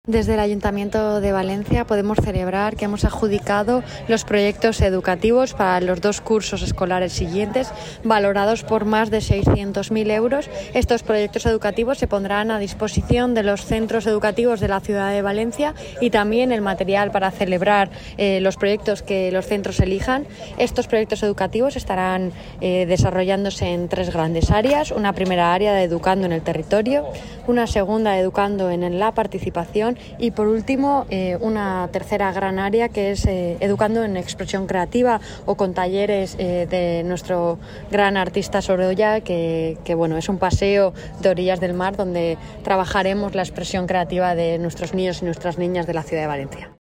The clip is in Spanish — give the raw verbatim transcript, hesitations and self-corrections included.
Desde el Ayuntamiento de Valencia podemos celebrar que hemos adjudicado los proyectos educativos para los dos cursos escolares siguientes, valorados por más de seiscientos mil euros. Estos proyectos educativos se pondrán a disposición de los centros educativos de la ciudad de Valencia y también el material para celebrar eh, los proyectos que los centros elijan. Estos proyectos educativos estarán eh, desarrollándose en tres grandes áreas. Una primera área de educando en el territorio, una segunda de educando en la participación y por último eh, una tercera gran área que es eh, educando en expresión creativa o con talleres eh, de nuestro gran artista Sorolla, que, que bueno, es un paseo de orillas del mar donde trabajaremos la expresión creativa de nuestros niños y nuestras niñas de la ciudad de Valencia.